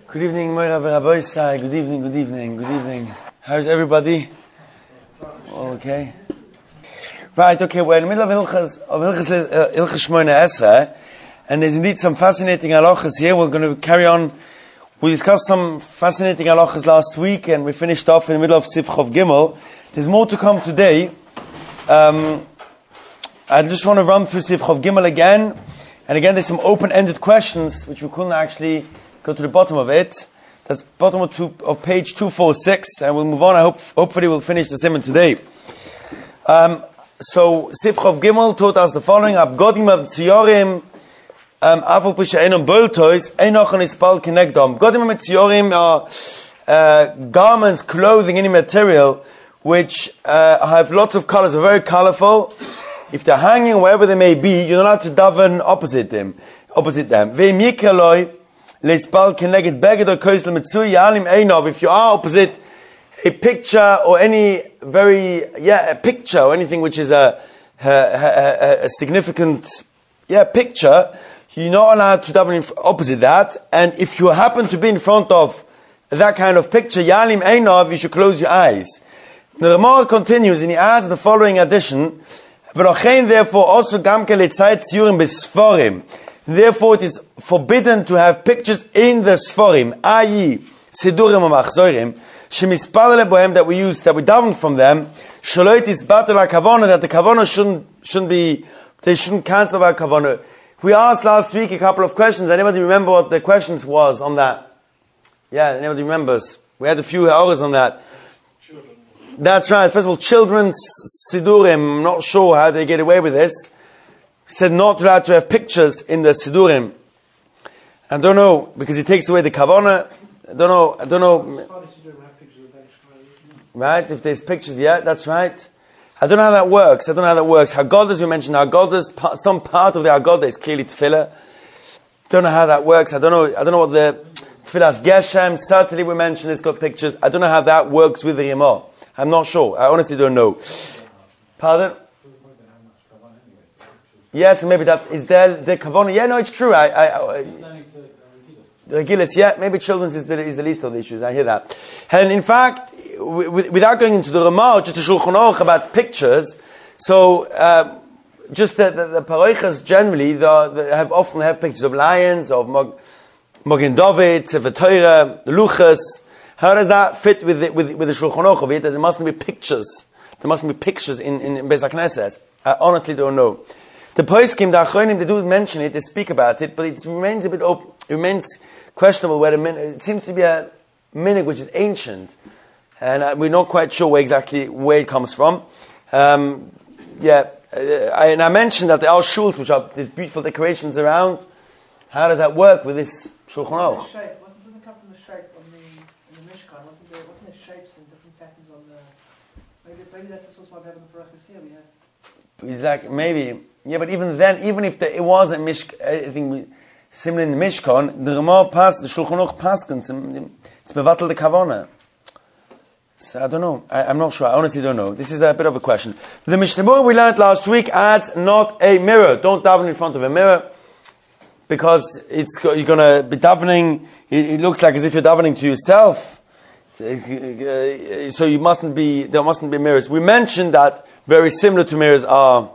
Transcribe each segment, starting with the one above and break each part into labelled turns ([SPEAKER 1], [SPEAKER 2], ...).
[SPEAKER 1] Good evening, Moira Veraboisai. Good evening, good evening, good evening. How's everybody? All okay? Right, okay, we're in the middle of Hilchas Shmoyne Esrei, and there's indeed some fascinating halachas here. We're going to carry on. We discussed some fascinating halachas last week, and we finished off in the middle of Sivchov Gimel. There's more to come today. I just want to run through Sivchov Gimel again, and again there's some open-ended questions, which we couldn't actually go to the bottom of it. That's bottom of page 246, and we'll move on. Hopefully we'll finish the simon today. So Sivchov Gimel taught us the following: Abgodim Tziyorim, Afal Pisha Einon Boltois, Einochon Ispal Kinegdom. Abgodim Tziyorim are garments, clothing, any material which have lots of colors, are very colorful. If they're hanging wherever they may be, you're not allowed to daven opposite them. Ve'im yikaloi leispal keneged beged or koisel mitzui yalim einov. If you are opposite a picture or any a picture or anything which is a significant picture, you're not allowed to daven opposite that. And if you happen to be in front of that kind of picture, yalim einov, you should close your eyes. The Ramah continues and he adds the following addition: therefore, also gamke leitzayit tziyurim besforim. Therefore, it is forbidden to have pictures in the sforim, i.e., sidurim or machzorim, shemispalele bohem, that we daven from them. Shaloit isbatel hakavana, that the kavana they shouldn't cancel our kavana. We asked last week a couple of questions. Anybody remember what the questions was on that? Yeah, anybody remembers? We had a few hours on that. That's right. First of all, children's sidurim. I'm not sure how they get away with this. He said not allowed to have pictures in the sidurim. I don't know, because it takes away the kavana. I don't know. Right? If there's pictures, yeah, that's right. I don't know how that works. Haggadas, we mentioned Haggadas. Some part of the Haggadah is clearly tefillah. Don't know how that works. I don't know what the tefillah's geshem. Certainly, we mentioned it's got pictures. I don't know how that works with the Rimah. I'm not sure. I honestly don't know. Pardon? Yes, maybe that is there the kavanah. Yeah, no, it's true. The Regilis, yeah, maybe children's is the least of the issues. I hear that. And in fact, without going into the Ramah, just a Shulchan Aruch about pictures. So, just the parochas generally, they often have pictures of lions, of Mogen David, Sefer Torah, the Luchas. How does that fit with the Shulchan Aruch of it? That there mustn't be pictures. There mustn't be pictures in Beis HaKnesses. I honestly don't know. The Poskim, the Achronim, they do mention it, they speak about it, but it remains a bit open. It remains questionable where it seems to be a minhag which is ancient, and we're not quite sure where it comes from. And I mentioned that there are shuls which are these beautiful decorations around. How does that work with this Shulchan Aruch?
[SPEAKER 2] Doesn't it come from the shape in the Mishkan? Wasn't there shapes and different patterns on the? Maybe that's the source why we have in the Parachas here. We have.
[SPEAKER 1] It's like maybe, yeah, but even then, even if it was a anything similar in the Mishkan, the Shulchan Aruch paskins, it's mevatel the kavana. So I don't know. I'm not sure. I honestly don't know. This is a bit of a question. The Mishnah Berurah we learned last week adds not a mirror. Don't daven in front of a mirror, because you're going to be davening. It looks like as if you're davening to yourself. So there mustn't be mirrors. We mentioned that very similar to mirrors are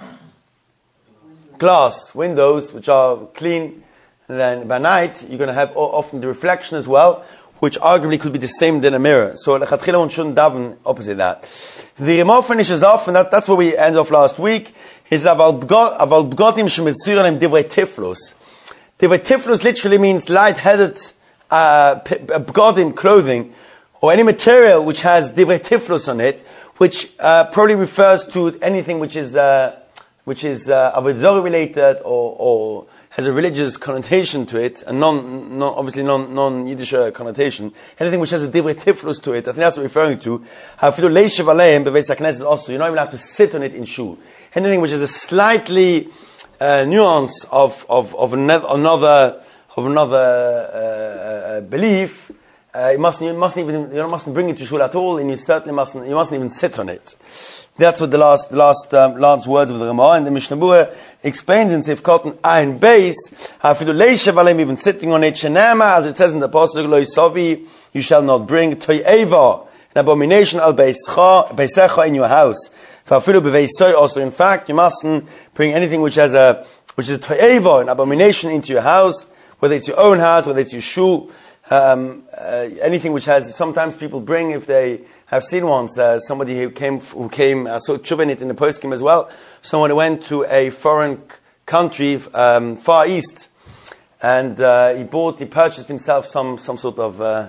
[SPEAKER 1] glass windows, which are clean. And then by night, you're going to have often the reflection as well, which arguably could be the same than a mirror. So lechatchila one shouldn't daven opposite that. The Rimah finishes off, and that's where we ended off last week, is aval b'godim shemitzur divrei tiflus. Divrei tiflus literally means light-headed b'godim, clothing, or any material which has divrei tiflus on it, which probably refers to anything which is avodah zarah related or has a religious connotation to it, a non-Yiddish connotation. Anything which has a divrei tiflus to it, I think that's what we're referring to. Also, you're not even allowed to sit on it in shul. Anything which has a slightly nuance of another belief, you mustn't bring it to shul at all, and you mustn't even sit on it. That's what the last words of the Ramah, and the Mishnah Berurah explains in Seif Kotan Ayin Beis, hafilu leishav aleim, even sitting on it, shenama, as it says in the Pasuk, lo yisavi, you shall not bring to'eva, an abomination al beisecha in your house. Hafilu beveisoy, also in fact, you mustn't bring anything which is a to'eva, an abomination into your house, whether it's your own house, whether it's your shul, anything which has, sometimes people bring, if they have seen once, somebody who came, I saw tshuva in it in the poskim as well, someone who went to a foreign country, Far East, and he purchased himself some sort of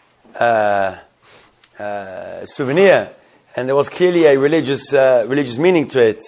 [SPEAKER 1] souvenir, and there was clearly a religious meaning to it.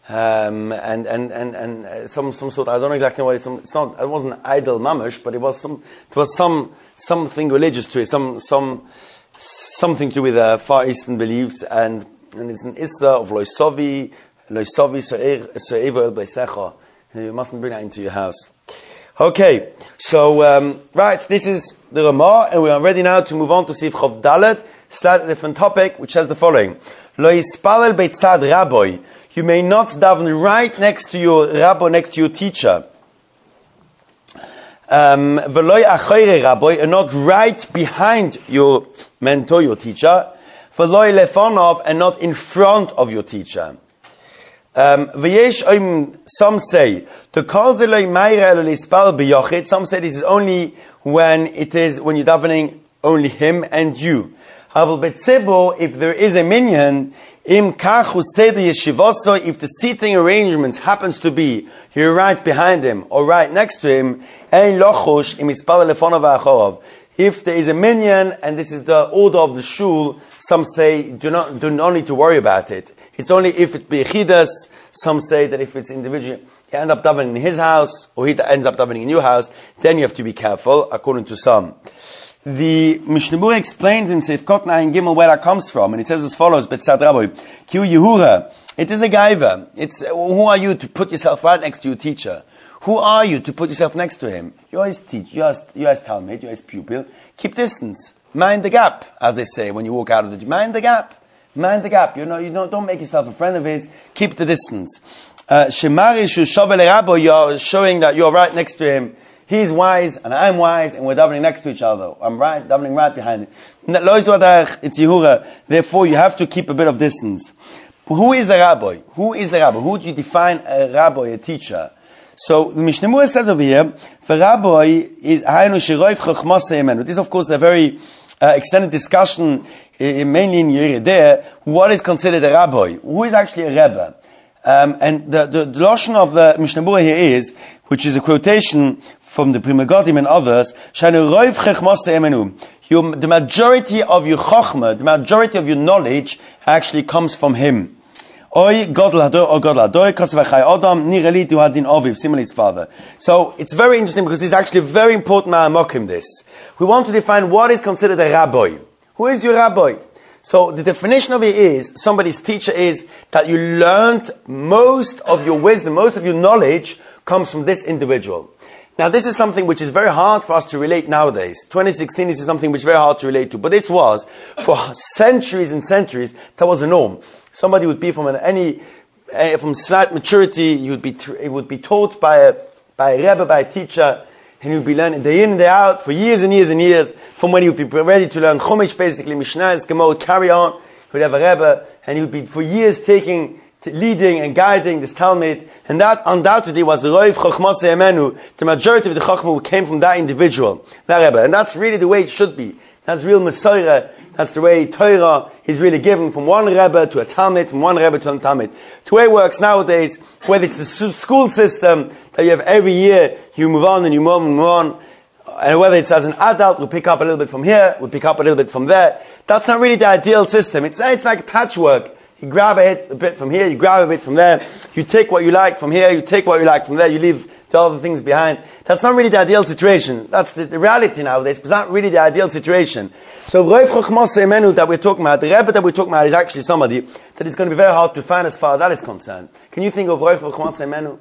[SPEAKER 1] And some sort, I don't know exactly what it wasn't idol mamash, but it was something religious to it, something to do with Far Eastern beliefs, and it's an issa of loisovi so'eva el beisecha. You mustn't bring that into your house. Okay, so right, this is the Ramah, and we are ready now to move on to Seif Chav Dalet, start a different topic, which has the following: Lo yispalel beitzad rabbi. You may not daven right next to your rabbi, next to your teacher. V'loy achayre rabbi, and not right behind your mentor, your teacher. V'loy lefonov, and not in front of your teacher. V'yesh some say to call zeloi mayra elo lispal b'yochid. Some say this is only when you're davening only him and you. Havel betzebo, if there is a minyan. If the seating arrangements happens to be you're right behind him or right next to him, if there is a minyan and this is the order of the shul, some say do not need to worry about it. It's only if it be chidas. Some say that if it's individual, you end up davening in his house or he ends up davening in your house, then you have to be careful, according to some. The Mishnah Berurah explains in Seif Kotan Ayin Gimel where that comes from, and it says as follows: Betzad Rabbi, Ki Yehura. It is a gaiva. It's who are you to put yourself right next to your teacher? Who are you to put yourself next to him? You're his teacher. You're his talmid. You're his pupil. Keep distance. Mind the gap, as they say when you walk out of the. Mind the gap. Mind the gap. Don't make yourself a friend of his. Keep the distance. Shemarish Shovele Rabbi. You're showing that you're right next to him. He's wise and I'm wise, and we're davening next to each other. I'm davening right behind him. It's Yehura. Therefore, you have to keep a bit of distance. But who is a rabbi? Who is a rabbi? Who do you define a rabbi, a teacher? So the Mishnah Berurah says over here, the rabbi is haynu sheroif chachmas yemenu. This is, of course, a very extended discussion, mainly in Yerideh. What is considered a rabbi? Who is actually a rebbe? And the lashon of the Mishnah Berurah here is, which is a quotation from the Pri Megadim and others, the majority of your chokhmah, the majority of your knowledge actually comes from him. Similarly his father. So it's very interesting because it's actually very important ma'amokim this. We want to define what is considered a rabbi. Who is your rabbi? So the definition of it is, somebody's teacher is that you learned most of your wisdom, most of your knowledge comes from this individual. Now this is something which is very hard for us to relate nowadays. 2016, this is something which is very hard to relate to. But this was, for centuries and centuries, that was the norm. Somebody would be from slight maturity, he would be taught by a rebbe, by a teacher, and he would be learning day in and day out for years and years and years, from when he would be ready to learn Chumash, basically, Mishnah, Gemara, would carry on, he would have a rebbe, and he would be for years leading and guiding this Talmud, and that undoubtedly was the Roiv Chochmas Yemenu, the majority of the Chochmah came from that individual, that Rebbe, and that's really the way it should be. That's real Messiah, that's the way Torah is really given from one Rebbe to a Talmud, from one Rebbe to a Talmud. The way it works nowadays, whether it's the school system, that you have every year, you move on and you move on, and whether it's as an adult, we pick up a little bit from here, we pick up a little bit from there, that's not really the ideal system. It's like patchwork. You grab a bit from here, you grab a bit from there, you take what you like from here, you take what you like from there, you leave the other things behind. That's not really the ideal situation. That's the reality nowadays, but it's not really the ideal situation. So Roiv Chochmas Yemenu that we're talking about, the Rebbe that we're talking about is actually somebody that is going to be very hard to find as far as that is concerned. Can you think of Roiv Chochmas Yemenu?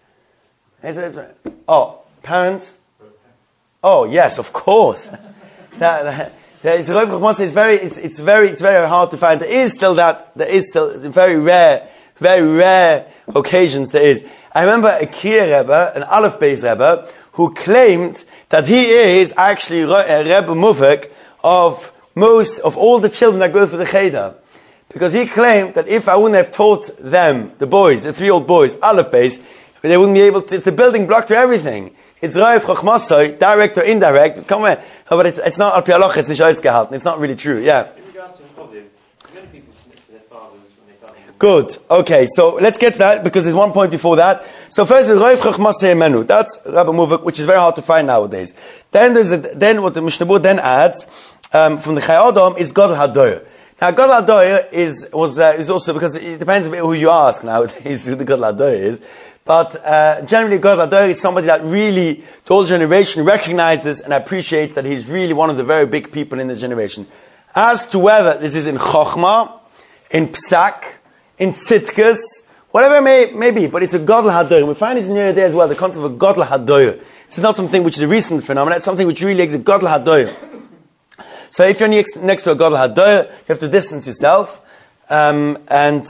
[SPEAKER 1] Oh, parents? Oh, yes, of course. It's very hard to find. There is still very rare occasions there is. I remember a Kier Rebbe, an Aleph Beis Rebbe, who claimed that he is actually a Rebbe Muvik of all the children that go through the Cheder. Because he claimed that if I wouldn't have taught them, the boys, the 3 old boys, Aleph Beis, they wouldn't be able to, it's the building block to everything. It's Raif Chochmasoi, direct or indirect. Come on, but it's not Al Pi Halacha, it's nicht ausgehalten. It's not really true, yeah.
[SPEAKER 3] In regards to Choviv, many people snitch to their fathers when they tell them.
[SPEAKER 1] Good. Okay, so let's get to that because there's one point before that. So first is Raif Chochmasoi Menu. That's Rabbi Muvik, which is very hard to find nowadays. Then then what the Mishnah Berurah then adds from the Chai Adam is Gadol Hadoyer. Now Gadol Hadoyer is also, because it depends a bit who you ask nowadays who the Gadol Hadoyer is. But generally, Gadol Hadoyer is somebody that really, the whole generation recognizes and appreciates that he's really one of the very big people in the generation. As to whether this is in Chochmah, in Psak, in Tzitkas, whatever it may be, but it's a Gadol Hadoyer. We find this in here as well, the concept of a Gadol Hadoyer. It's not something which is a recent phenomenon, it's something which really is a Gadol Hadoyer. So if you're next to a Gadol Hadoyer, you have to distance yourself. And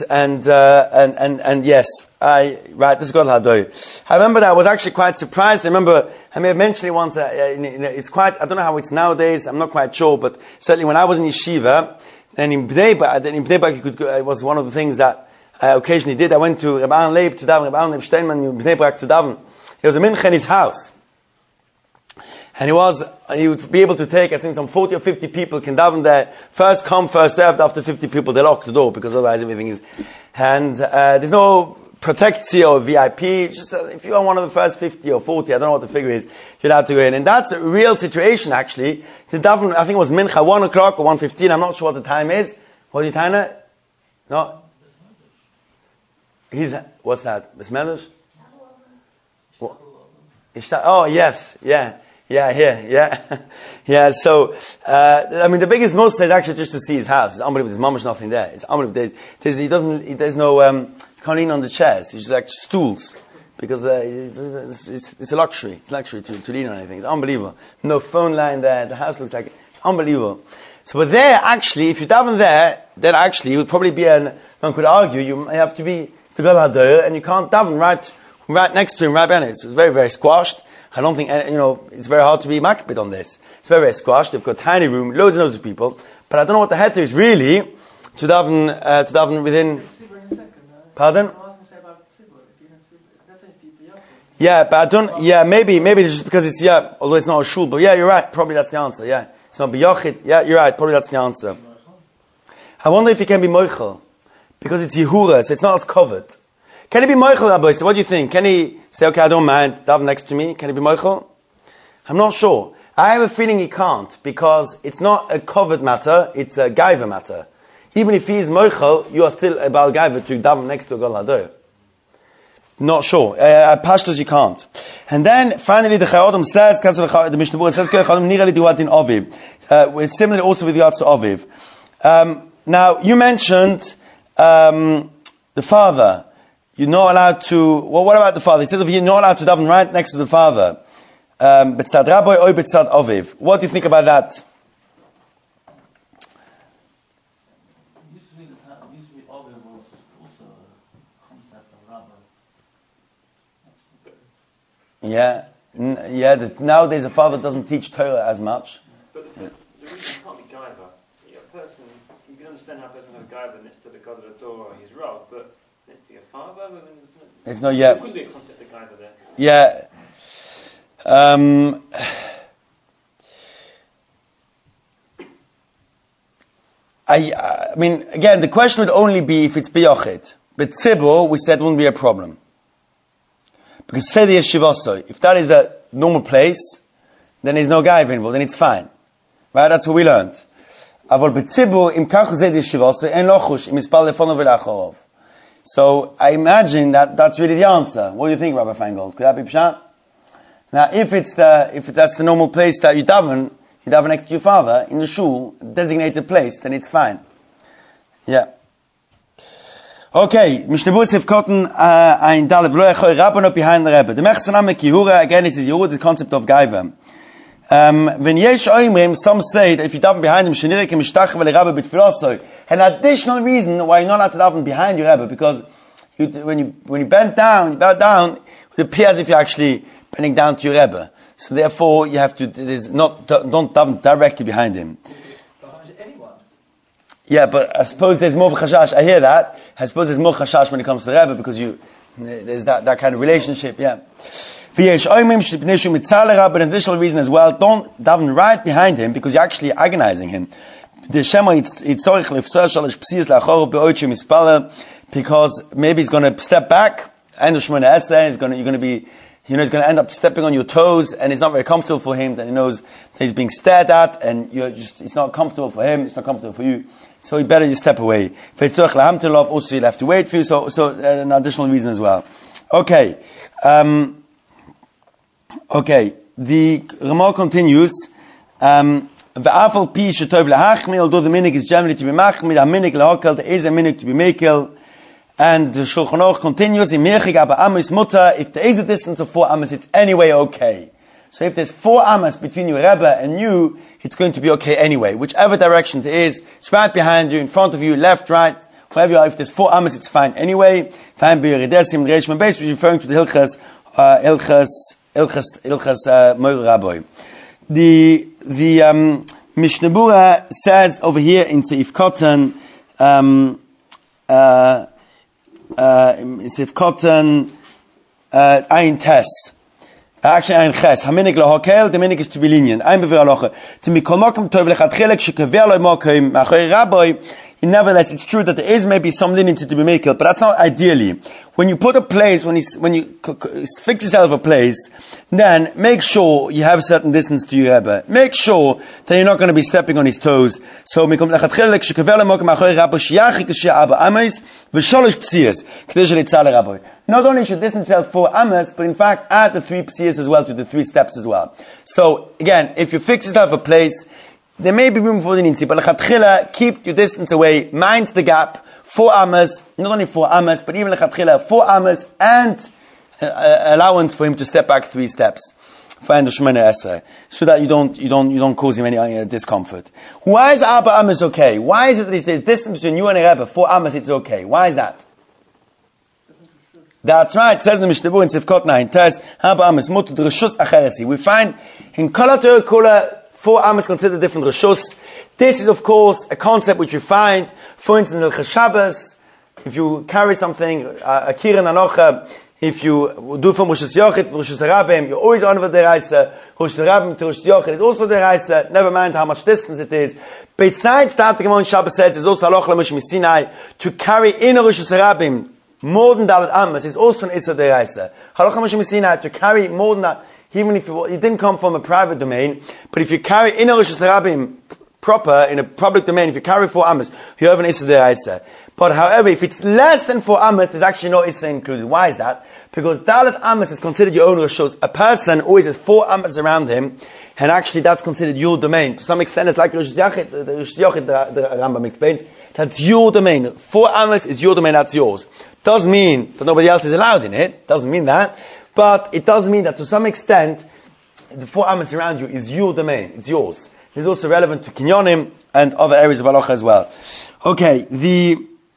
[SPEAKER 1] yes, this is Gadol Hadoyer. I remember that I was actually quite surprised. I may have mentioned it once. It's quite, I don't know how it's nowadays. I'm not quite sure, but certainly when I was in yeshiva, then in Bnei Brak, it was one of the things that I occasionally did. I went to Rabbi Aaron Leib to daven, Rabbi Aaron Leib Steinman in Bnei Brak to daven. He was a mincha in his house. And he would be able to take, I think, some 40 or 50 people can daven there. First come, first served. After 50 people, they lock the door because otherwise everything is. And there's no protectio or VIP. Just if you are one of the first 50 or 40, I don't know what the figure is, you're allowed to go in. And that's a real situation, actually. The daven, I think it was mincha 1 o'clock or 1:15. I'm not sure what the time is. What are you time at? No. What's that? Bismelush? Oh yes, yeah. Yeah, so, the biggest most is actually just to see his house. It's unbelievable. There's mamash nothing there. It's unbelievable. There's no, you can't lean on the chairs. It's just like stools. Because, it's a luxury. It's a luxury to lean on anything. It's unbelievable. No phone line there. The house looks like, it's unbelievable. So, but there, actually, if you daven there, then actually, it would probably be one could argue, you have to be, it's the Gadol Hadoyer, and you can't daven right next to him, right behind it. So it's very, very squashed. I don't think, it's very hard to be makbid on this. It's very, very squashed. They've got tiny room, loads and loads of people. But I don't know what the heter is really to daven within. Pardon? Yeah, but I don't. Yeah, maybe it's just because it's although it's not a shul. But yeah, you're right. Probably that's the answer. Yeah, it's not biyachid. Yeah, you're right. Probably that's the answer. I wonder if it can be moichel because it's yehura, so it's not as covered. Can he be moichel, Rabbi? So what do you think? Can he say, okay, I don't mind, daven next to me? Can he be moichel? I'm not sure. I have a feeling he can't, because it's not a covered matter, it's a gaiva matter. Even if he is moichel, you are still a bal gaiva to daven next to a Gadol Hadoyer. Not sure. Pashtos you can't. And then, finally, the Chai Adam says, the Mishnah Berurah says, nirali duat in Aviv. It's similar also with regards to Aviv. Now, you mentioned the father. You're not allowed to, well, what about the father? He says you're not allowed to daven right next to the father. B'tzad Rabbi or b'tzad Aviv. What do you think about that?
[SPEAKER 4] It used to be Aviv was also a concept of Rabbi.
[SPEAKER 1] Nowadays a father doesn't teach Torah as much.
[SPEAKER 3] But the reason can't be gaiva. A person, you can understand how a person has gaiva next to the Gadol Hadoyer or his Rav, but next to your father,
[SPEAKER 1] it's not yet.
[SPEAKER 3] There could be a concept of gaiva there.
[SPEAKER 1] Yeah. I mean, again, the question would only be if it's biyachid. But tzibur, we said, wouldn't be a problem. Because seder yeshivasoi, if that is the normal place, then there's no gaiva involved, then it's fine. Right? That's what we learned. Avol b'tzibur, im kachu seder yeshivasoi, en lochush, im ispal lefonov v'lachorov. So I imagine that's really the answer. What do you think, Rabbi Feingold? Could that be pshat? Now, if that's the normal place that you daven next to your father in the shul, designated place, then it's fine. Yeah. Okay, Mishnah Berurah Sif Kotten ein Dalev lo echoi Rabbanot behind the Rebbe. The Mechsanam Kihura again is the concept of gaiva. When yesh oimrim, some say that if you daven behind him, shenirek mishtach v'lerabbe b'tfiloso. An additional reason why you're not allowed to daven behind your Rebbe, because when you bend down, it appears as if you're actually bending down to your Rebbe. So therefore, you have to, don't daven directly behind him.
[SPEAKER 2] Anyone.
[SPEAKER 1] Yeah, but I suppose there's more chashash. I hear that. I suppose there's more chashash when it comes to the Rebbe, because there's that kind of relationship, yeah. But an additional reason as well, don't daven right behind him, because you're actually agonizing him. Because maybe he's going to step back, end of Shemona Esrei, you're going to be, he's going to end up stepping on your toes, and it's not very comfortable for him, that he knows that he's being stared at, and it's not comfortable for him, it's not comfortable for you. So you better just step away. Also you'll have to wait for you, so an additional reason as well. Okay. The Ramah continues, although the minig is generally to be machmir, the minig lehakel, there is a minig to be mekel, and the Shulchan Aruch continues, if there is a distance of 4 amas, it's anyway okay. So if there's 4 amas between your Rebbe and you, it's going to be okay anyway. Whichever direction it is, it's right behind you, in front of you, left, right, wherever you are, if there's 4 amas, it's fine anyway. Fine, B'Yeredesim, Reish Mebes, which is referring to the Hilchas Moira Rabbi. The Mishnah Berurah says over here in Seif Kotan, Seif Kotan, Ein Tes. Actually, Ein Ches. Haminik lehakel, the minik is to be lenient. Ein Bever Aloche. To mikol mokem tov lechatchilek shekaver lo mokem ma'achorei Rabbi. Nevertheless, it's true that there is maybe some leniency to be made, but that's not ideally. When you put a place, when you fix yourself a place, then make sure you have a certain distance to your Rebbe. Make sure that you're not going to be stepping on his toes. So, not only should distance yourself 4 amas, but in fact add the 3 psiyas as well to the 3 steps as well. So, again, if you fix yourself a place, there may be room for leniency, but lechatchila, keep your distance away, mind the gap, 4 amas, not only 4 amas, but even lechatchila, 4 amas, and allowance for him to step back 3 steps for end of Shemona Esrei, so that you don't cause him any discomfort. Why is Arba amas okay? Why is it that the distance between you and a Rebbe 4 amas it's okay? Why is that? That's right. It says in the Mishnah Berurah in Sivkot 9 Tes, Arba amas mutu d'reshus acheresi. We find in Kol HaTorah Kula 4 amas considered different reshus. This is, of course, a concept which we find, for instance, in Hilchos Shabbos. If you carry something, a kirin anocha, if you do from Rosh Yochid to Rosh Hashanah, you're always on with the Reise. Rosh Hashanah to Rosh Yochid is also the Reise. Never mind how much distance it is. Besides that, the Gemara in Shabbos says, there's also halacha l'Moshe Sinai to carry in a Rosh Hashanah more than Dalet Amas is also an Issa de Reise. Halacha l'Moshe Sinai to carry more than that. Even if it didn't come from a private domain, but if you carry in a Rosh Hashanah proper, in a public domain, if you carry 4 amas, you have an Issa Deraisa. But however, if it's less than 4 amas, there's actually no Issa included. Why is that? Because Dalet Amas is considered your own Roshos. A person always has 4 amas around him, and actually that's considered your domain. To some extent, it's like Rosh Yochid, the Rambam explains, that's your domain. 4 amas is your domain, that's yours. Doesn't mean that nobody else is allowed in it. Doesn't mean that. But it does mean that to some extent, the 4 amas around you is your domain. It's yours. It's also relevant to Kinyonim and other areas of halacha as well. The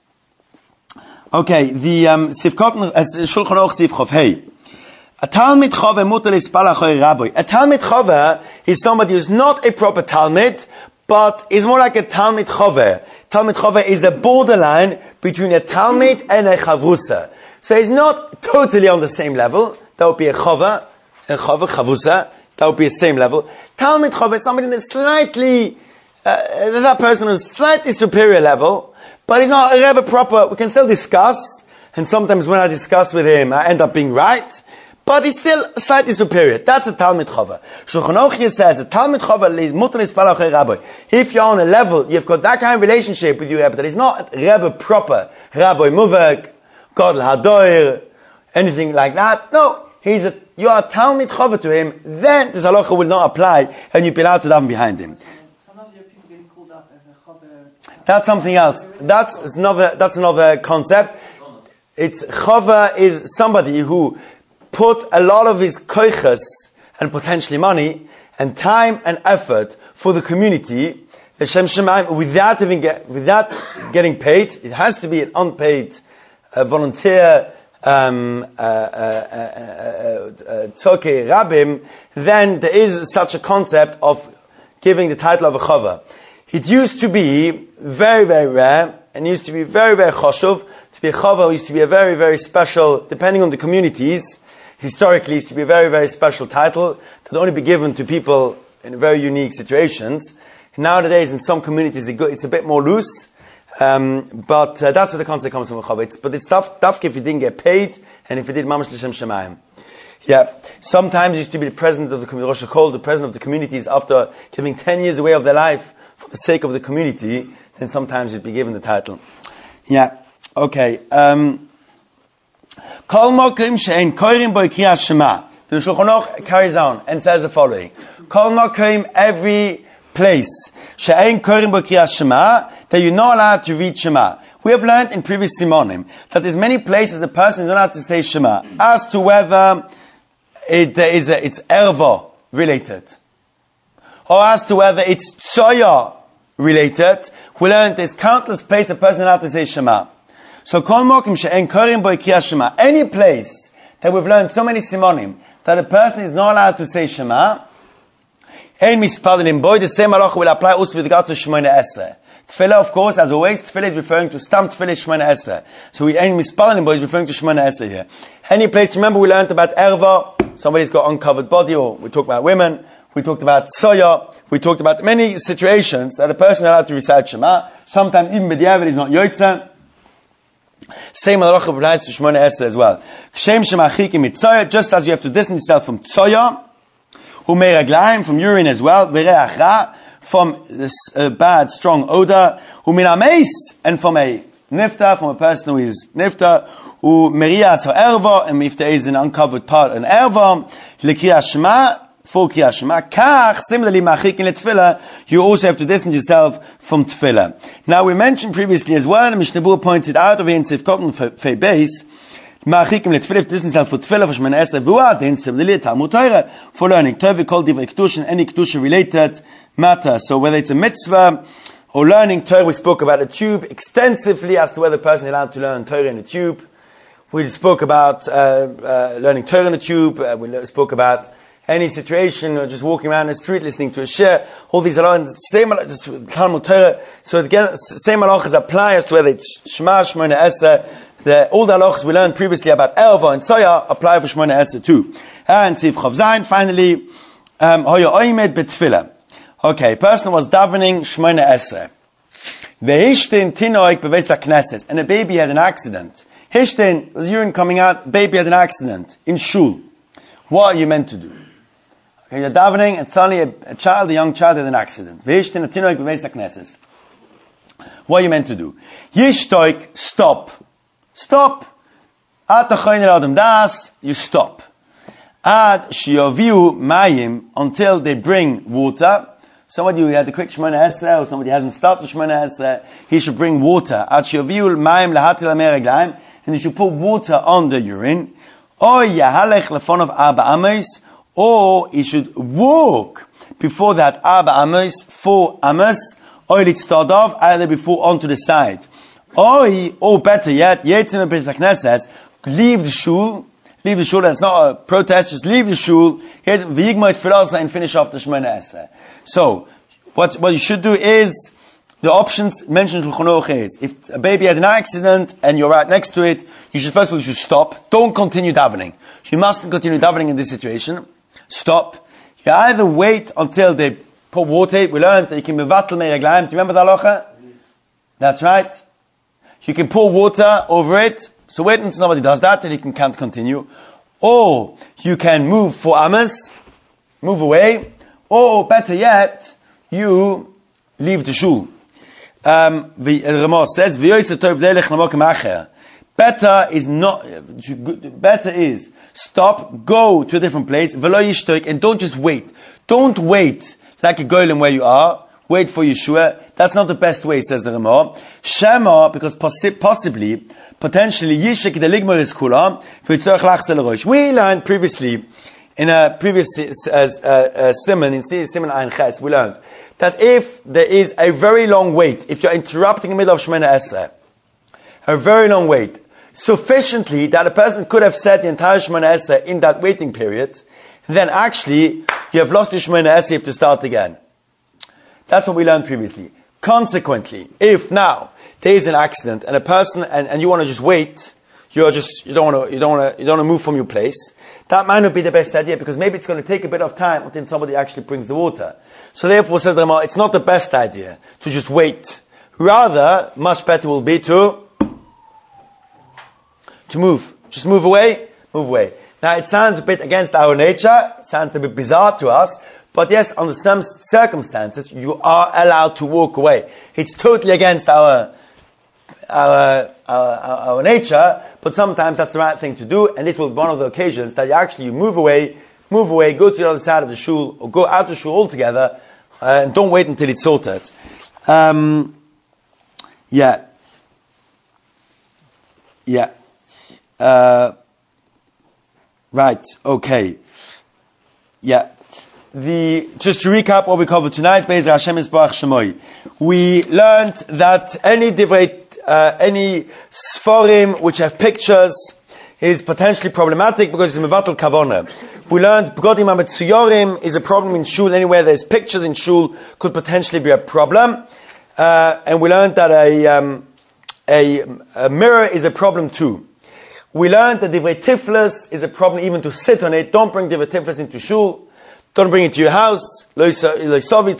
[SPEAKER 1] Sivkot, as Shulchan Aruch Siv Chof Hey. A Talmid Chove mutar lispal achorei Rabbi. A Talmid Chove is somebody who's not a proper Talmid, but is more like a Talmid Chove. Talmid Chove is a borderline between a Talmid and a Chavrusa. So he's not totally on the same level. That would be a Chava, Chavusa. That would be the same level. Talmid Chava is somebody in a slightly, that person is slightly superior level, but he's not a Rebbe proper. We can still discuss, and sometimes when I discuss with him, I end up being right, but he's still slightly superior. That's a Talmid Chava. Shulchan Aruch says, a Talmid Chava is mutar lispal achorei Rabbi. If you're on a level, you've got that kind of relationship with your Rebbe, that is not Rebbe proper, Rabbi Muvek, Gadol Hadoir, anything like that. No. You are a Talmid Chava to him, then this halacha will not apply, and you'll be allowed to daven behind him.
[SPEAKER 2] Sometimes you have people getting called up as a Chava.
[SPEAKER 1] That's something else. That's another concept. It's Chava is somebody who put a lot of his koiches and potentially money and time and effort for the community, L'Shem Shemaim, without getting paid. It has to be an unpaid, volunteer, tzokei rabim. Then there is such a concept of giving the title of a chava. It used to be very, very rare, and used to be very, very choshuv. To be a chava used to be a very, very special, depending on the communities, historically used to be a very, very special title that would only be given to people in very unique situations. Nowadays, in some communities, it's a bit more loose, but that's where the concept comes from a chava. But it's tough if you didn't get paid, and if you did mamash l'shem shemayim. Yeah, sometimes used to be the president of the community, Rosh Hakol, the president of the communities, after giving 10 years away of their life for the sake of the community, then sometimes you'd be given the title. Yeah, okay. Kol mokim she'en koirim bo kriyas shema. The Shulchan Aruch carries on and says the following: Kol mokim, every place she'en koirim bo kriyas shema, that you're not allowed to read Shema. We have learned in previous Simonim that there's many places a person is not allowed to say Shema, as to whether it's erva related, or as to whether it's tsoya related. We learned there's countless places a person is allowed to say Shema. So kol mokim she'en korim bo kriyas Shema, any place that we've learned so many Simonim that a person is not allowed to say Shema, ein mispalin boy, the same halacha will apply also with regards to Shemona Esrei. Tefillah, of course, as always, Tefillah is referring to Stam Tefillah Shemona Esrei. So we ain't mispalin boy is referring to Shemona Esrei here. Any place, remember we learned about erva, somebody's got uncovered body, or we talked about women, we talked about soya, we talked about many situations that a person is allowed to recite Shema. Sometimes even b'diavad is not yotzeh. Same halacha applies to Shemona Esrei as well. Shem shemachikim mitzoya, just as you have to distance yourself from tzoya, umei raglaim, from urine as well, v'reach ra, from this bad, strong odor, umin ameis, and from a nifta, from a person who is nifta, umerias ha'erva, and if there is an uncovered part, an erva, l'kriyas shema, for kriyas shema, kach, similarly, machikin letefillah, you also have to distance yourself from tefillah. Now, we mentioned previously as well, and Mishnah Berurah pointed out over in Sif Kotten Fei Beis, machikim letefillah, distance yourself for tefillah, for Shemona Esrei, v'u'adin, similarly, Talmud Torah, for learning, Torah, called divrei kedushin, any kedushin related matter. So whether it's a mitzvah or learning Torah, we spoke about a tube extensively as to whether the person is allowed to learn Torah in a tube. We spoke about learning Torah in a tube. We spoke about any situation, or just walking around the street listening to a shir. All these are same Talmud Torah. So again, same halachas apply as to whether it's Shema, Shemona Esrei. All the halachas we learned previously about erva and soya apply for Shemona Esrei too. And Sif Chav Zayin, finally, hoya oimed betfilah. Okay, a person was davening Shemona Esrei. Ve'ishtin tinoik beveis hakneses, and a baby had an accident. Hishtin, was urine coming out, baby had an accident in shul. What are you meant to do? Okay, you're davening, and suddenly a young child had an accident. Ve'ishtin tinoik beveis hakneses. What are you meant to do? Yishtoik, stop. Stop. At tachoyin el adam das, you stop. Ad shiyoviu mayim, until they bring water. Somebody who had a quick Shemona Esrei, or somebody who hasn't started Shemona Esrei, he should bring water. Ad shiyoviu mayim lahatil ameraglaim, and he should put water on the urine. Or yahalech lefonav arba amos, or he should walk before that arba amos, 4 amos, or litztadav, either before onto the side. Or better yet, yetzim b'Beis HaKnesses, leave the shul, and it's not a protest, just leave the shul, v'yigma tefillah and finish off the Shemona Esrei. So, what you should do is, the options mentioned in Shulchan Aruch is, if a baby had an accident and you're right next to it, you should first of all, you should stop. Don't continue davening. You mustn't continue davening in this situation. Stop. You either wait until they pour water. We learned that you can mevatel meiraglaim. Do you remember the halacha? That's right. You can pour water over it. So wait until somebody does that, then you can't continue. Or you can move 4 amos, move away. Or better yet, you leave the shul. The Ramah says, better is stop, go to a different place, and don't just wait. Don't wait like a golem where you are. Wait for Yeshua. That's not the best way, says the Ramah. Shema, because potentially, Yishik the Ligmar is Kula, we learned previously in a previous Siman, in Siman Ein Ches, we learned that if there is a very long wait, if you're interrupting in the middle of Shemona Esrei, a very long wait, sufficiently that a person could have said the entire Shemona Esrei in that waiting period, then actually you have lost your Shemona Esrei, you have to start again. That's what we learned previously. Consequently, if now there is an accident and a person and you want to just wait, you don't want to move from your place, that might not be the best idea because maybe it's going to take a bit of time until somebody actually brings the water. So therefore, says the Ramah, it's not the best idea to just wait. Rather, much better will be to move. Just move away, move away. Now it sounds a bit against our nature, sounds a bit bizarre to us, but yes, under some circumstances, you are allowed to walk away. It's totally against our nature, but sometimes that's the right thing to do, and this will be one of the occasions that you move away, go to the other side of the shul, or go out of the shul altogether, and don't wait until it's sorted. Right, okay. Just to recap what we covered tonight, Be'ez Hashem Yisbarach Shemoi. We learned that any sforim which have pictures is potentially problematic because it's mevatel kavona. We learned Bgodim HaMetzuyorim is a problem in shul. Anywhere there's pictures in shul could potentially be a problem. And we learned that a mirror is a problem too. We learned that divrei tiflis is a problem even to sit on it. Don't bring divrei tiflis into shul. Don't bring it to your house. We learned in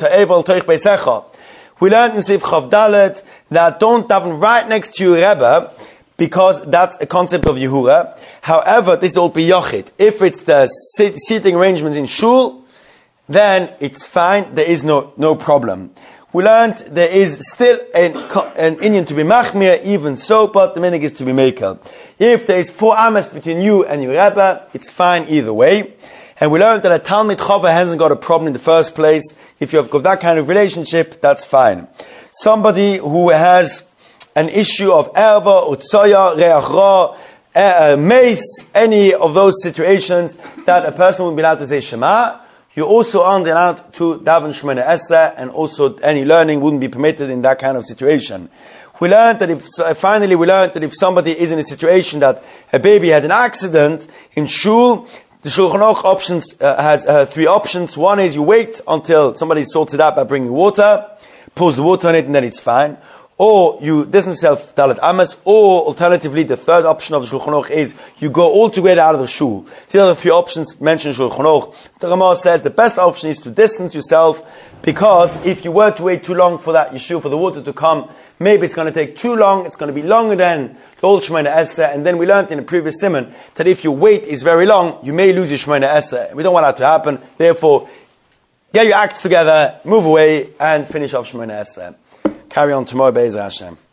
[SPEAKER 1] Sif Chav Dalet that don't daven right next to your Rebbe because that's a concept of Yehura. However, this is all biyochid. If it's the seating arrangement in shul, then it's fine. There is no problem. We learned there is still an Indian to be machmir, even so, but the minig is to be makel. If there is 4 amas between you and your Rebbe, it's fine either way. And we learned that a Talmid Chava hasn't got a problem in the first place. If you have got that kind of relationship, that's fine. Somebody who has an issue of erva, utsoya, reach ra, mace, any of those situations that a person would be allowed to say Shema, you also aren't allowed to daven Shemona Esrei, and also any learning wouldn't be permitted in that kind of situation. We learned that if somebody is in a situation that a baby had an accident in shul, the Shulchan Aruch options has 3 options. One is you wait until somebody sorts it out by bringing water, pours the water on it, and then it's fine. Or you distance yourself Dalet Amas. Or alternatively, the third option of the Shulchan Aruch is you go all together out of the shul. The other 3 options mentioned in Shulchan Aruch. The Ramah says the best option is to distance yourself, because if you were to wait too long for that yeshuv, for the water to come, maybe it's going to take too long. It's going to be longer than the old Shemona Esrei. And then we learned in a previous simon that if your wait is very long, you may lose your Shemona Esrei. We don't want that to happen. Therefore, get your acts together, move away, and finish off Shemona Esrei. Carry on tomorrow, Be'ez Hashem.